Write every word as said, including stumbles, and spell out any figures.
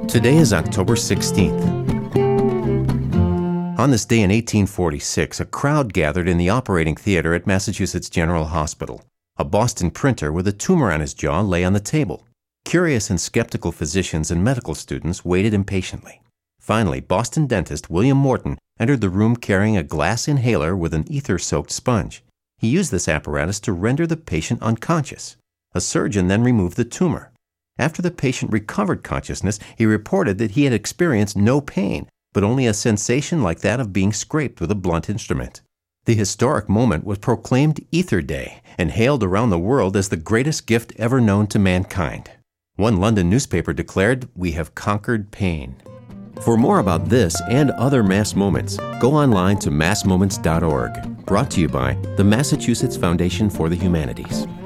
Today is October sixteenth. On this day in eighteen forty-six, a crowd gathered in the operating theater at Massachusetts General Hospital. A Boston printer with a tumor on his jaw lay on the table. Curious and skeptical physicians and medical students waited impatiently. Finally, Boston dentist William Morton entered the room carrying a glass inhaler with an ether-soaked sponge. He used this apparatus to render the patient unconscious. A surgeon then removed the tumor. After the patient recovered consciousness, he reported that he had experienced no pain, but only a sensation like that of being scraped with a blunt instrument. The historic moment was proclaimed Ether Day and hailed around the world as the greatest gift ever known to mankind. One London newspaper declared, "We have conquered pain." For more about this and other Mass Moments, go online to mass moments dot org. Brought to you by the Massachusetts Foundation for the Humanities.